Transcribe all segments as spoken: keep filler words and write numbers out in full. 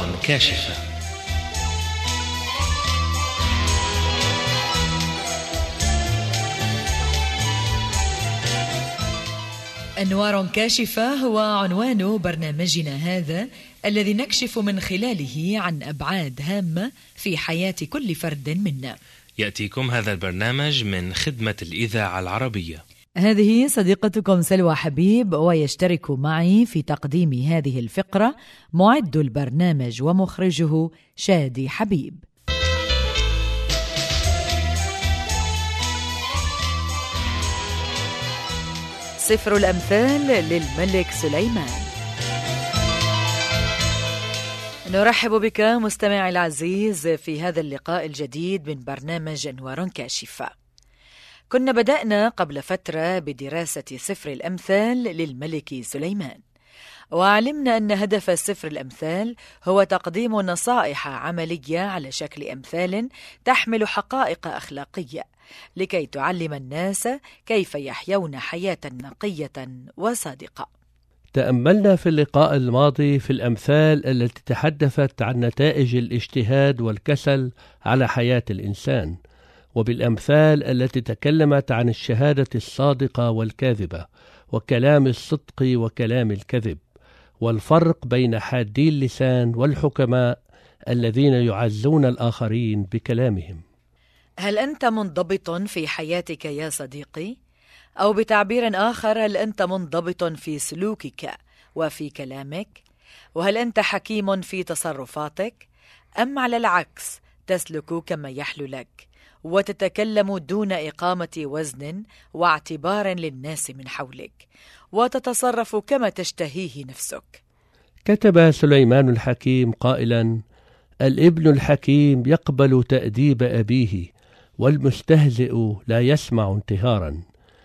كاشفة. أنوار كاشفة هو عنوان برنامجنا هذا، الذي نكشف من خلاله عن أبعاد هامة في حياة كل فرد منا. يأتيكم هذا البرنامج من خدمة الإذاعة العربية. هذه صديقتكم سلوى حبيب، ويشترك معي في تقديم هذه الفقرة معد البرنامج ومخرجه شادي حبيب. سفر الأمثال للملك سليمان. نرحب بك مستمعي العزيز في هذا اللقاء الجديد من برنامج أنوار كاشفة. كنا بدأنا قبل فترة بدراسة سفر الأمثال للملك سليمان، وعلمنا أن هدف سفر الأمثال هو تقديم نصائح عملية على شكل أمثال تحمل حقائق أخلاقية لكي تعلم الناس كيف يحيون حياة نقية وصادقة. تأملنا في اللقاء الماضي في الأمثال التي تحدثت عن نتائج الاجتهاد والكسل على حياة الإنسان، وبالأمثال التي تكلمت عن الشهادة الصادقة والكاذبة، وكلام الصدق وكلام الكذب، والفرق بين حادي اللسان والحكماء الذين يعزون الآخرين بكلامهم. هل أنت منضبط في حياتك يا صديقي؟ أو بتعبير آخر، هل أنت منضبط في سلوكك وفي كلامك؟ وهل أنت حكيم في تصرفاتك؟ أم على العكس تسلك كما يحلو لك وتتكلم دون إقامة وزن واعتبار للناس من حولك، وتتصرف كما تشتهيه نفسك؟ كتب سليمان الحكيم قائلا: الابن الحكيم يقبل تأديب أبيه، والمستهزئ لا يسمع انتهارا.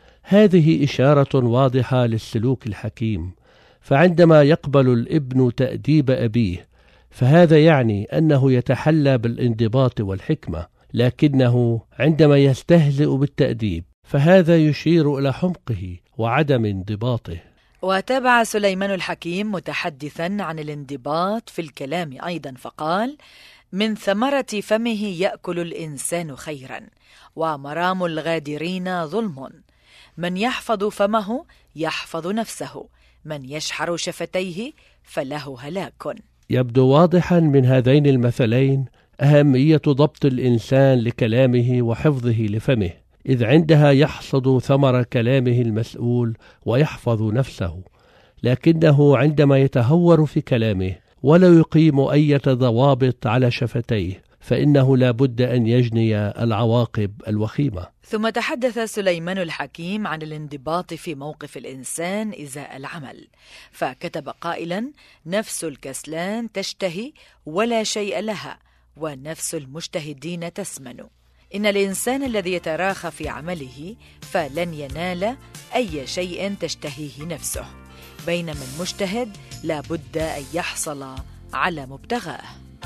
هذه إشارة واضحة للسلوك الحكيم، فعندما يقبل الابن تأديب أبيه فهذا يعني أنه يتحلى بالانضباط والحكمة، لكنه عندما يستهزئ بالتأديب فهذا يشير إلى حمقه وعدم انضباطه. وتابع سليمان الحكيم متحدثا عن الانضباط في الكلام أيضا فقال: من ثمرة فمه يأكل الإنسان خيرا، ومرام الغادرين ظلم. من يحفظ فمه يحفظ نفسه، من يشحر شفتيه فله هلاك. يبدو واضحا من هذين المثلين أهمية ضبط الإنسان لكلامه وحفظه لفمه، إذ عندها يحصد ثمر كلامه المسؤول ويحفظ نفسه، لكنه عندما يتهور في كلامه ولا يقيم أي ضوابط على شفتيه فإنه لا بد أن يجني العواقب الوخيمة. ثم تحدث سليمان الحكيم عن الانضباط في موقف الإنسان إزاء العمل، فكتب قائلا: نفس الكسلان تشتهي ولا شيء لها، ونفس المجتهدين تسمن. إن الإنسان الذي يتراخى في عمله فلن ينال أي شيء تشتهيه نفسه، بينما المجتهد لا بد أن يحصل على مبتغاه.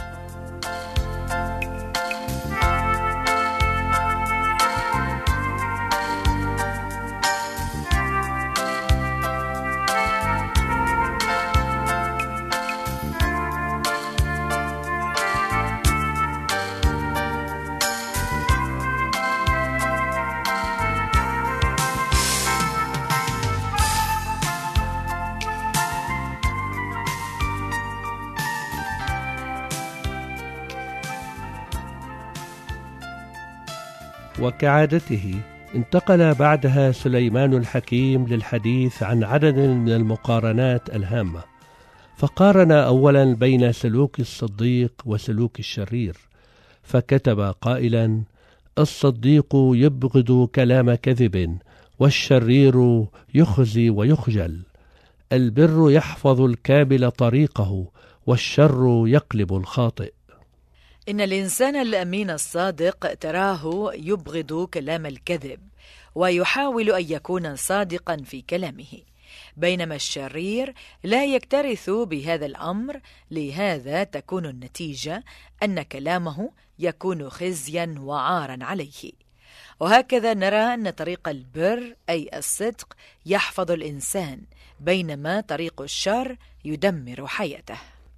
وكعادته انتقل بعدها سليمان الحكيم للحديث عن عدد من المقارنات الهامة، فقارن أولا بين سلوك الصديق وسلوك الشرير، فكتب قائلا: الصديق يبغض كلام كذب، والشرير يخزي ويخجل. البر يحفظ الكامل طريقه، والشر يقلب الخاطئ. إن الإنسان الأمين الصادق تراه يبغض كلام الكذب، ويحاول أن يكون صادقا في كلامه، بينما الشرير لا يكترث بهذا الأمر، لهذا تكون النتيجة أن كلامه يكون خزيا وعارا عليه. وهكذا نرى أن طريق البر أي الصدق يحفظ الإنسان، بينما طريق الشر يدمر حياته.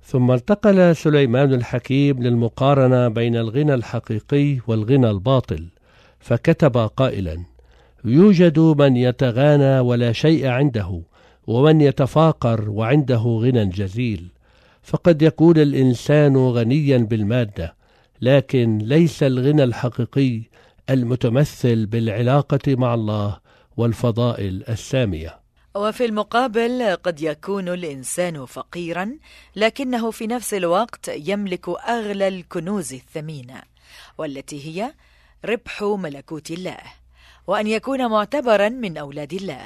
ثم انتقل سليمان الحكيم للمقارنة بين الغنى الحقيقي والغنى الباطل، فكتب قائلا: يوجد من يتغانى ولا شيء عنده، ومن يتفاقر وعنده غنى جزيل. فقد يكون الإنسان غنيا بالمادة، لكن ليس الغنى الحقيقي المتمثل بالعلاقة مع الله والفضائل السامية. وفي المقابل قد يكون الإنسان فقيرا، لكنه في نفس الوقت يملك أغلى الكنوز الثمينة، والتي هي ربح ملكوت الله، وأن يكون معتبرا من أولاد الله،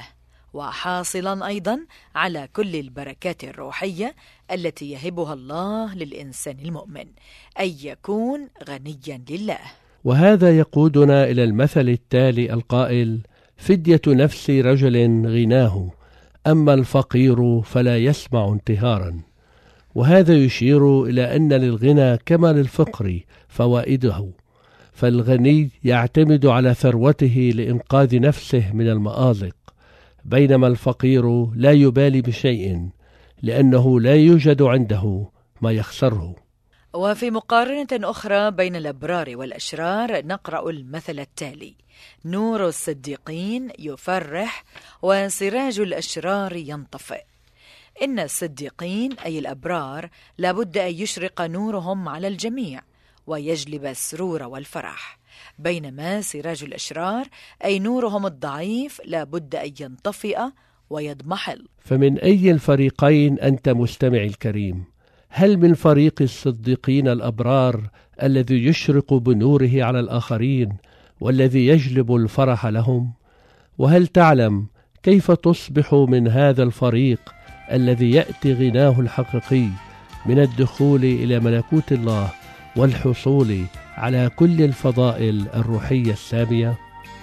وحاصلا أيضا على كل البركات الروحية التي يهبها الله للإنسان المؤمن، أي يكون غنيا لله. وهذا يقودنا إلى المثل التالي القائل: فدية نفس رجل غناه، أما الفقير فلا يسمع انتهارا. وهذا يشير إلى أن للغنى كما للفقر فوائده، فالغني يعتمد على ثروته لإنقاذ نفسه من المآزق، بينما الفقير لا يبالي بشيء لأنه لا يوجد عنده ما يخسره. وفي مقارنة أخرى بين الأبرار والأشرار نقرأ المثل التالي: نور الصديقين يفرح، وسراج الأشرار ينطفئ. إن الصديقين أي الأبرار لابد أن يشرق نورهم على الجميع ويجلب السرور والفرح، بينما سراج الأشرار أي نورهم الضعيف لابد أن ينطفئ ويضمحل. فمن أي الفريقين أنت مستمع الكريم؟ هل من فريق الصديقين الأبرار الذي يشرق بنوره على الآخرين والذي يجلب الفرح لهم؟ وهل تعلم كيف تصبح من هذا الفريق الذي يأتي غناه الحقيقي من الدخول إلى ملكوت الله والحصول على كل الفضائل الروحية السامية؟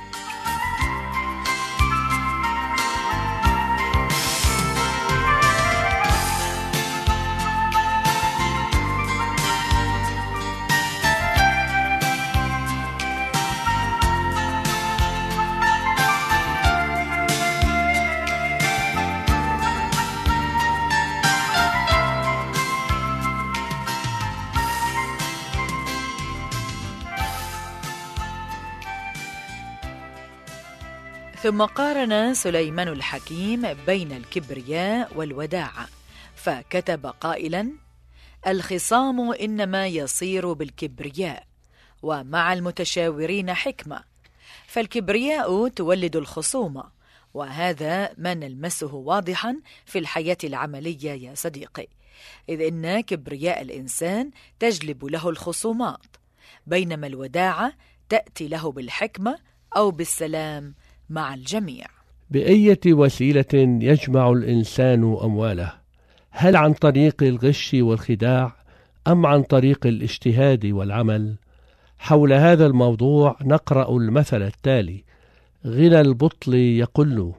ثم قارن سليمان الحكيم بين الكبرياء والوداعة، فكتب قائلا: الخصام إنما يصير بالكبرياء، ومع المتشاورين حكمة، فالكبرياء تولد الخصومة، وهذا ما نلمسه واضحا في الحياة العملية يا صديقي، إذ إن كبرياء الإنسان تجلب له الخصومات، بينما الوداعة تأتي له بالحكمة أو بالسلام مع الجميع. بأية وسيلة يجمع الإنسان أمواله؟ هل عن طريق الغش والخداع أم عن طريق الاجتهاد والعمل؟ حول هذا الموضوع نقرأ المثل التالي: غنى البطل يقل،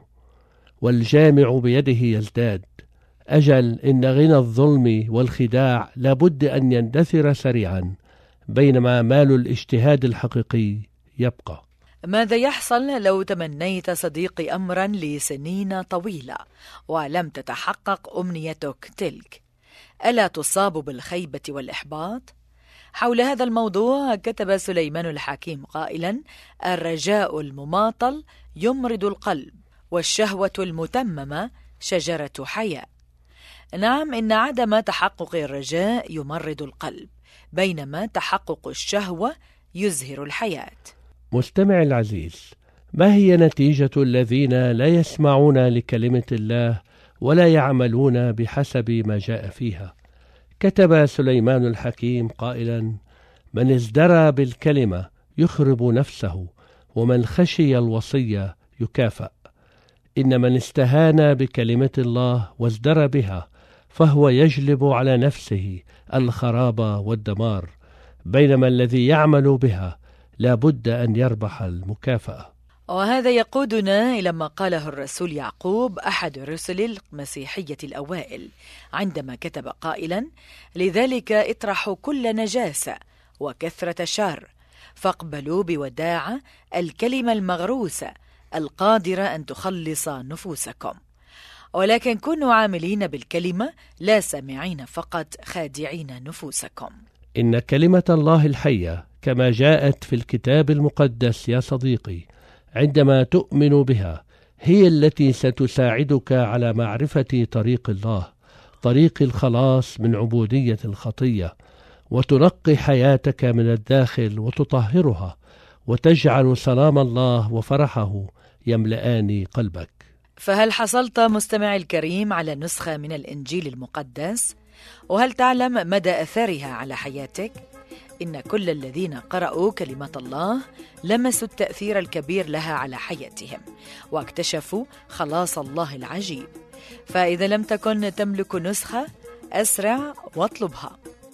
والجامع بيده يزداد. أجل إن غنى الظلم والخداع لابد أن يندثر سريعا، بينما مال الاجتهاد الحقيقي يبقى. ماذا يحصل لو تمنيت صديقي أمرا لسنين طويلة ولم تتحقق أمنيتك تلك؟ ألا تصاب بالخيبة والإحباط؟ حول هذا الموضوع كتب سليمان الحكيم قائلا: الرجاء المماطل يمرض القلب، والشهوة المتممة شجرة حياة. نعم، إن عدم تحقق الرجاء يمرض القلب، بينما تحقق الشهوة يزهر الحياة. مستمع العزيز، ما هي نتيجة الذين لا يسمعون لكلمة الله ولا يعملون بحسب ما جاء فيها؟ كتب سليمان الحكيم قائلا: من ازدرى بالكلمة يخرب نفسه، ومن خشي الوصية يكافأ. إن من استهان بكلمة الله وازدرى بها فهو يجلب على نفسه الخراب والدمار، بينما الذي يعمل بها لا بد أن يربح المكافأة. وهذا يقودنا إلى ما قاله الرسول يعقوب أحد رسل المسيحية الأوائل، عندما كتب قائلا: لذلك اطرحوا كل نجاسة وكثرة شر، فاقبلوا بوداعة الكلمة المغروسة القادرة أن تخلص نفوسكم. ولكن كونوا عاملين بالكلمة لا سامعين فقط خادعين نفوسكم. إن كلمة الله الحية كما جاءت في الكتاب المقدس يا صديقي عندما تؤمن بها هي التي ستساعدك على معرفة طريق الله، طريق الخلاص من عبودية الخطية، وتنقي حياتك من الداخل وتطهرها، وتجعل سلام الله وفرحه يملآن قلبك. فهل حصلت مستمعي الكريم على نسخة من الإنجيل المقدس؟ وهل تعلم مدى أثرها على حياتك؟ إن كل الذين قرأوا كلمة الله لمسوا التأثير الكبير لها على حياتهم واكتشفوا خلاص الله العجيب. فإذا لم تكن تملك نسخة أسرع واطلبها.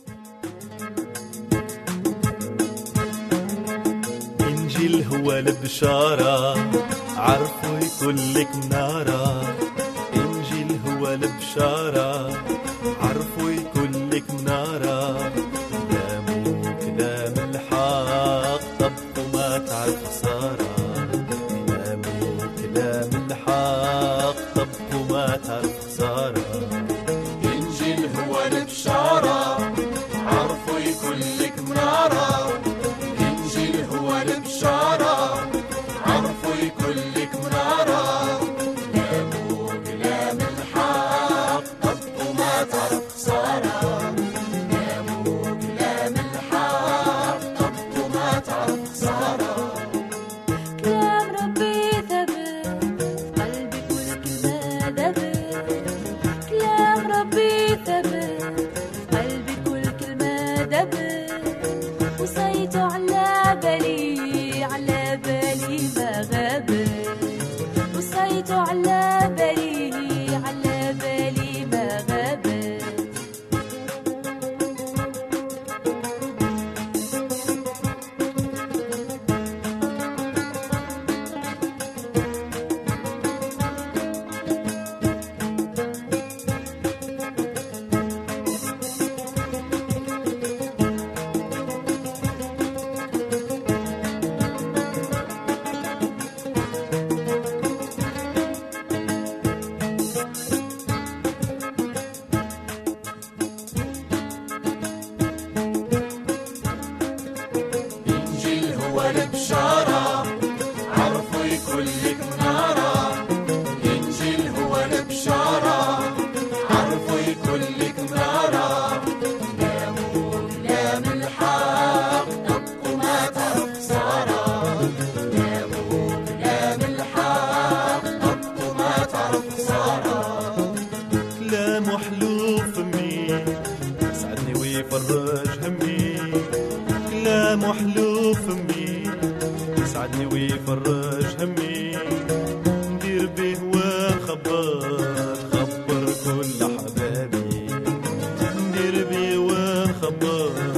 إنجيل هو البشارة عرفوا كلك منارة. إنجيل هو البشارة عرفوا كلك منارة. كلامه كلام الحق طبقوا ما تعرف خسارة. كلامه كلام الحق طبقوا ما تعرف خسارة. إنجيل هو البشارة عرفوا كلك منارة. إنجيل هو البشارة عرفوا كلك منارة. كلامه كلام الحق طبقوا ما تعرف خسارة. كلامه كلام الحق طبقوا ما تعرف خسارة. كلام ربي ثبت قلبي كل كلمة دبت. كلام ربي ثبت قلبي كل كلمة دبت. وصيته على بالي على بالي ما غابت. وصيته على بالي على بالي ما غابت. إنجيل هو البشارة عرفوا كلك منارة. إنجيل هو البشارة عرفوا كلك منارة. كلامه كلام الحق طبقوا ما تعرف خسارة. كلامه كلام الحق طبقوا ما تعرف خسارة. كلامه حلو فمي يسعدني ويفرج همي. كلامه حلو فمي يسعدني ويفرج همي. ندير به ونخبر خبر كل حبابي. ندير به ونخبر